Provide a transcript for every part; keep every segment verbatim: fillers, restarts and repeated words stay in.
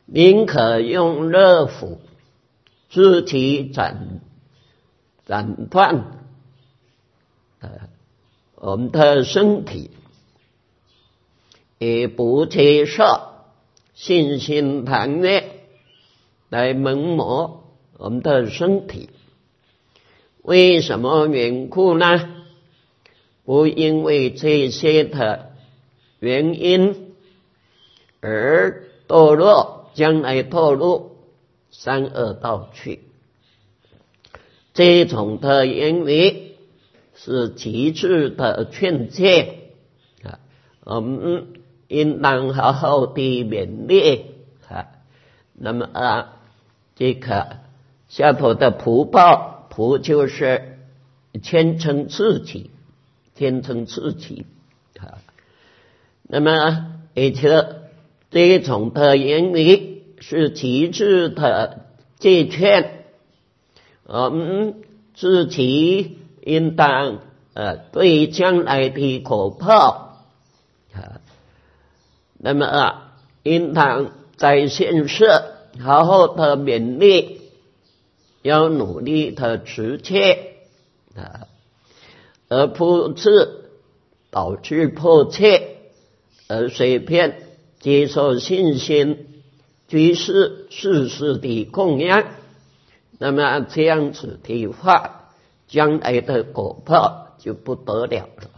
宁可用热斧自己斩斩断呃我们的身体，也不接受信心贪念来蒙磨我们的身体。为什么缘故呢？不因为这些的原因而堕落，将来堕入三恶道去。这种的言语是极致的劝诫啊，我们应当好好的勉励啊。那么啊，这个下头的福报，福就是谦称自己，谦称自己啊。那么而且这种的言语是极致的戒劝，我们自己应当呃对将来的果报啊，那么啊应当在现世好好的勉励，要努力的持戒啊，而不是导致迫切而随便接受信心居士世事的供养。那么这样子的话，将来的果报就不得了了。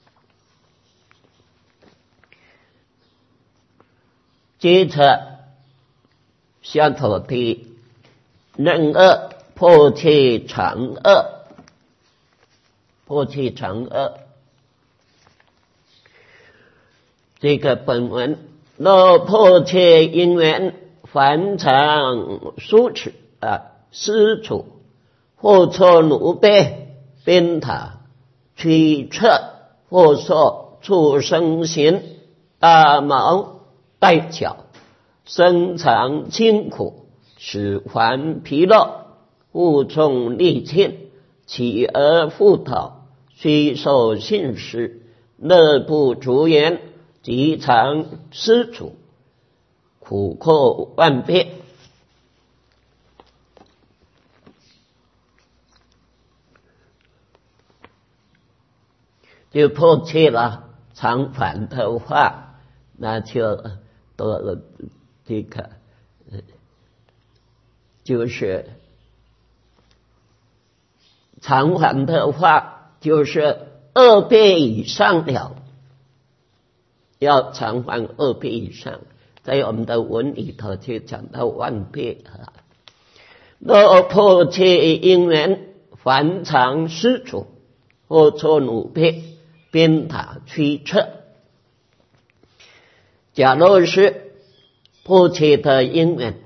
接着下头的任恶破切常恶，破切常恶，这个本文若破切因缘，凡常疏持啊施处，或错奴婢鞭挞驱策，或受畜生刑，大毛带角，身常辛苦，使还疲劳，负重力尽，起而复讨，虽受信施，乐不足言，即常施处，苦寇万变。就破切了常反的话，那就多这个就是常反的话，就是二倍以上了，要常反二倍以上，在我们的文里头就讲到万倍啊。若破切因缘，凡常施处，或错奴婢鞭挞驱策。假如是破切的因缘，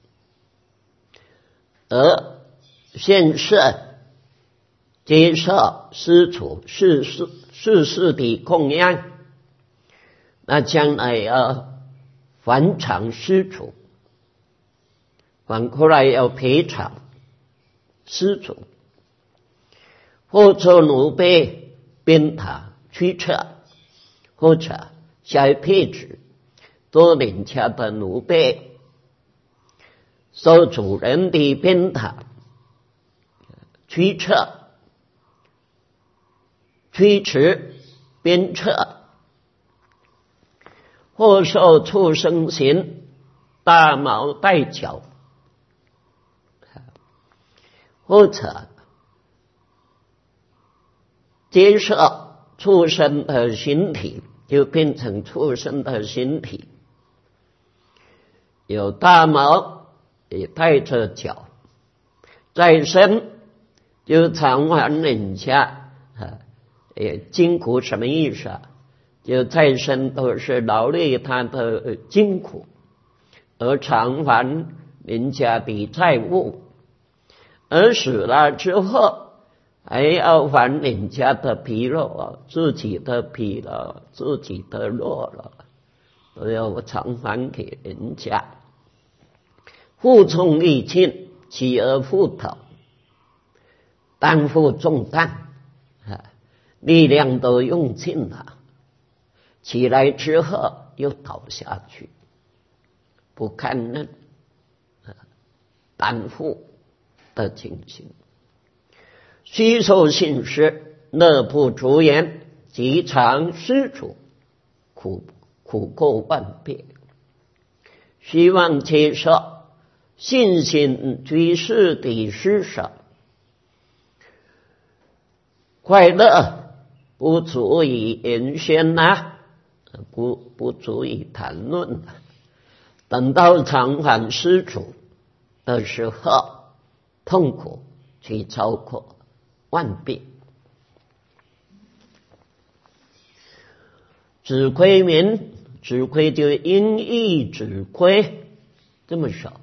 而现世接受施处世事世事的供养，那将来要还偿施处，反过来要赔偿施处，或错奴婢鞭挞驱策，或者下一配置多人家的奴婢受主人的鞭挞驱策、驱驰、鞭策，或受畜生刑，大毛带角，或者接受畜生的形体，就变成畜生的形体，有大毛也带着角，在身就偿还人家啊，也筋骨什么意思啊？就在身都是劳累他的筋骨，而偿还人家的债务，而死了之后还要还人家的皮肉啊，自己的皮了，自己的肉了，都要偿还给人家。负重力尽，起而复讨，担负重担啊，力量都用尽了，起来之后又倒下去，不堪忍担负的情形。虚受信施，乐不足言，即常施主，苦苦过万变。希望接受信心居士的施舍，快乐不足以言宣呐，不不足以谈论。等到偿还施主的时候，痛苦去超过万倍。指挥民，指挥就音译指挥，这么说。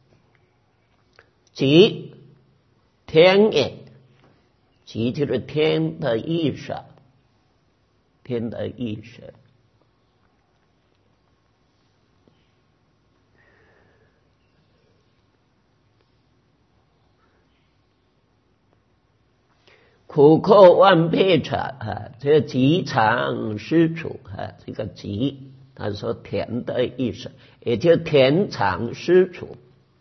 即天也，即就是天的意识，天的意识。苦寇万倍者啊，这个极常施主啊，这个极，他说田的意思，也就田常施主，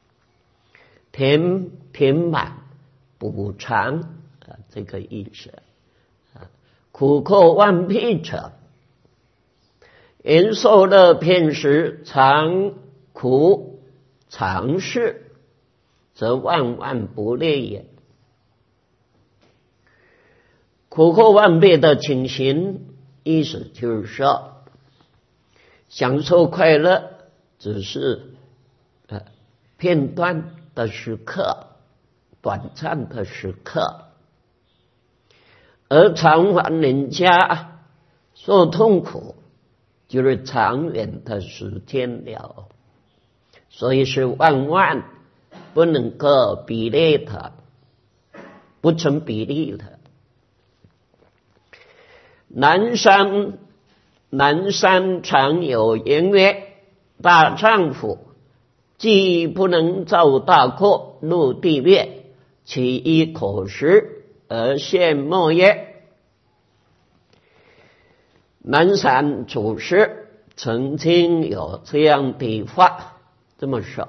填填满补偿啊，这个意思啊。苦寇万倍者，人受乐片时，常苦常事，则万万不利也。苦寇万倍的情形，意思就是说，享受快乐只是呃片段的时刻，短暂的时刻，而偿还人家受痛苦，就是长远的时间了。所以是万万不能够比例的，不成比例的。南山南山常有言曰：大丈夫既不能造大国，入地灭，其一口实而现莫耶？南山祖师曾经有这样的话这么说：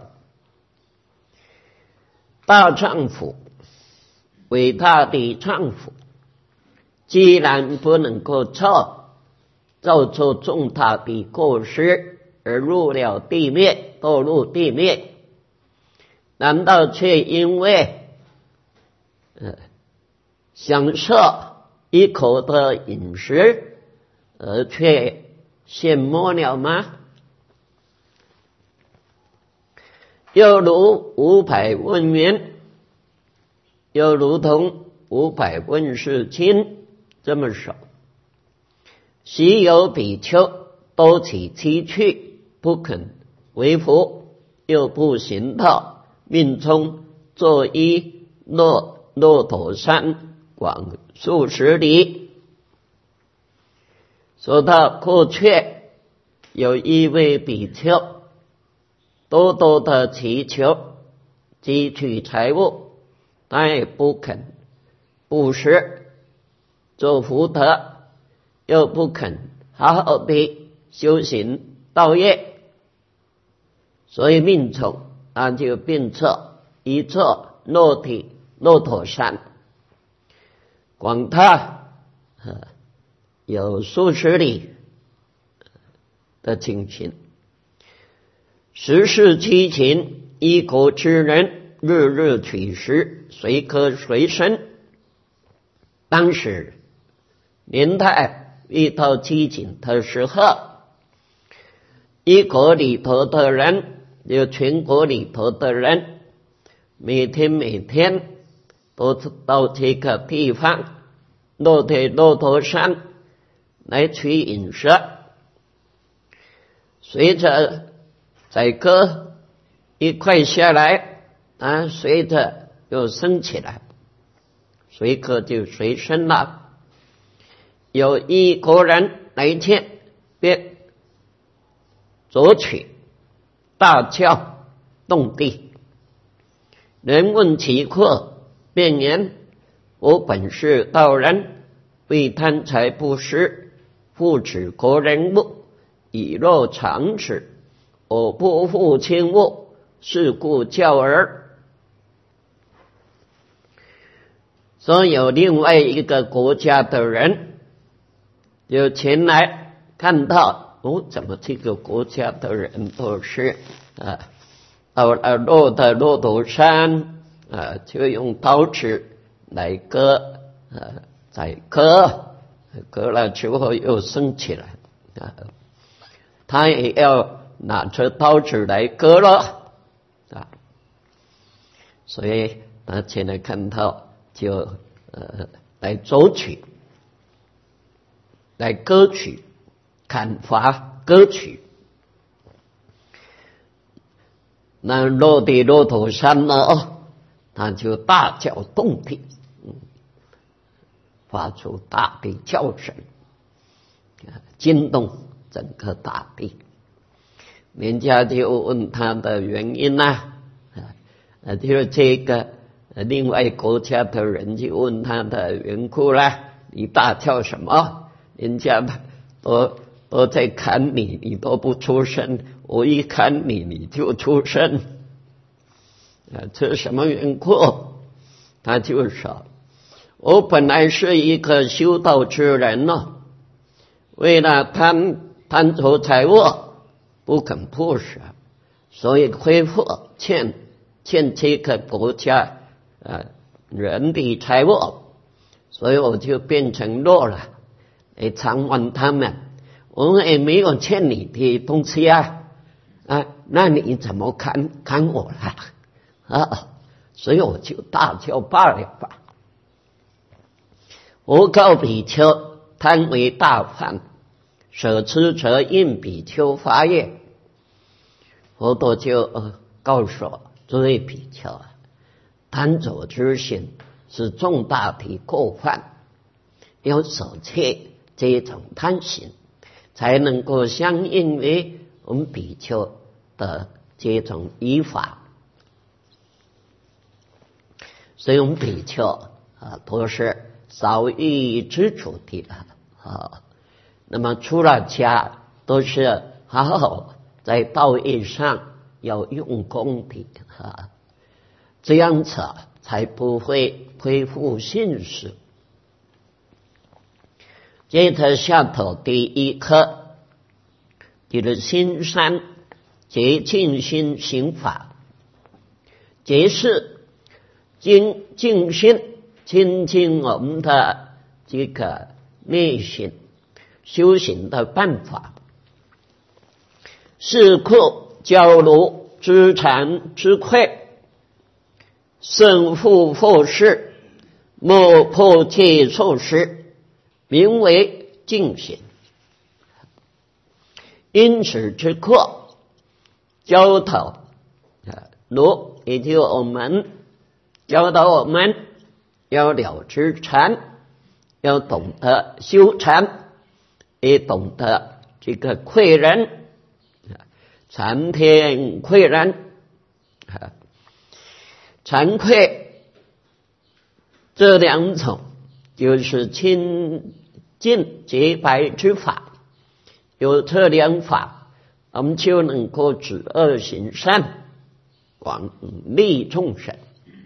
大丈夫，伟大的丈夫，既然不能够造造出重大的过失，而入了地灭，堕入地灭，难道却因为呃享受一口的饮食而却陷没了吗？又如五百问曰，又如同五百问世经这么说：昔有比丘多起七趣，不肯为服，又不行道，命中作一骆骆驼山，广数十里。说到过去有一位比丘，多多的祈求积蓄财物，但也不肯布施做福德，又不肯好好的修行道业，所以命中他就变成一座骆驼骆驼山，广大有数十里的情形。十世七情，一国之人，日日取食，随科随身。当时年代遇到饥馑的时候，一国里头的人，有全国里头的人，每天每天都到这个地方骆驼骆驼山来取饮食。随着宰割一块下来啊，随着又升起来，随刻就随身了。有一国人来见，便夺取，大叫动地。人问其过，便言：我本是道人，为贪财不施，复指国人物，以若常耻。我不负轻物，是故教儿所以有另外一个国家的人就前来看到，哦，怎么这个国家的人都是啊，到了骆的骆驼山啊，就用刀子来割，啊，再割，割了之后又升起来啊，他也要拿着刀子来割了啊，所以他前来看到就呃来捉取，来割取，砍伐割取。那落地骆驼山呢，他就大叫动地，发出大地叫声，惊动整个大地。人家就问他的原因啊，啊，就是这个另外国家的人就问他的缘故啦，你大叫什么？人家都都在砍你，你都不出声，我一砍你，你就出声，啊，这是什么缘故？他就说，我本来是一个修道之人呢，为了贪贪图财物，不肯布施，所以恢复欠欠这个国家呃人的财物，所以我就变成弱了，来偿还他们。我也没有欠你的东西啊，啊，那你怎么砍砍我了啊？所以我就大叫罢了吧。我告比丘，贪为大犯，舍吃则应比丘发业。佛陀就、呃、告诉我，诸位比丘啊，贪着之心是重大的过犯，要舍弃这种贪心，才能够相应于我们比丘的这种依法。所以我们比丘啊，都是少欲知足的啊。那么出了家，都是好好在道义上要用功的啊，这样子才不会恢复信实。接着下头第一课就是心三洁净心行法，洁是净净心，清净我们的这个内心修行的办法。是故教如知惭知愧，胜负复事，莫破戒受失，名为净心。因此之课教导如也就我们教导我们要了知惭，要懂得修惭，也懂得这个愧人，惭天愧人，惭愧这两种就是清净洁白之法，有这两法，我们就能够止恶行善，广利众生。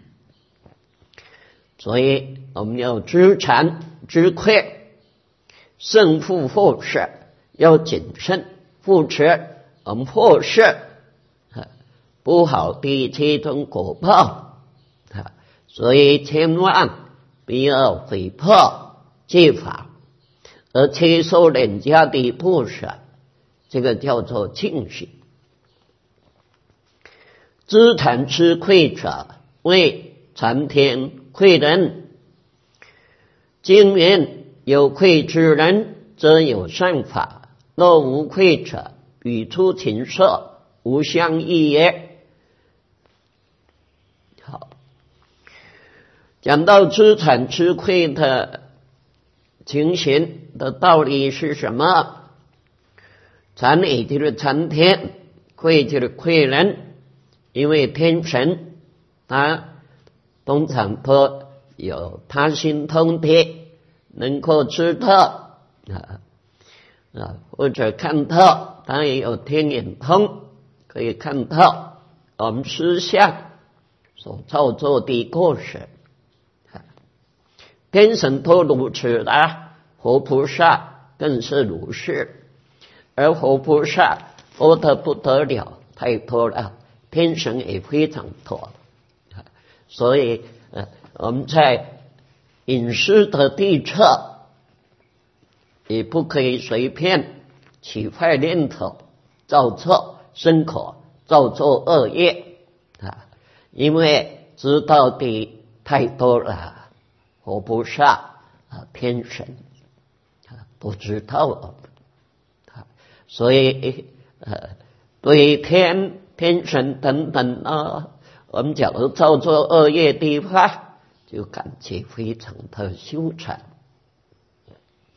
所以我们要知惭知愧，胜负复事，要谨慎护持我们或是不好的这种果报，所以千万不要毁破戒法而接受人家的布施，这个叫做净心。知惭知愧者为惭天愧人，经云有愧之人则有善法，若无愧者与出禽兽无相异也。好，讲到知惭知愧的情形的道理是什么？惭也就是惭天，愧就是愧人，因为天神他通常都有他心通的，能够知道啊啊或者看透，当然也有天眼通，可以看透我们思想所造作的过失。 天神都如此啦，活菩萨更是如是。而活菩萨多得不得了，太多了，天神也非常多。所以呃，我们在饮食的地侧也不可以随便起坏念头，造作生口，造作恶业啊！因为知道的太多了，活菩萨啊，天神啊不知道啊，所以呃，对天天神等等啊，我们假如造作恶业的话，就感觉非常的羞惭。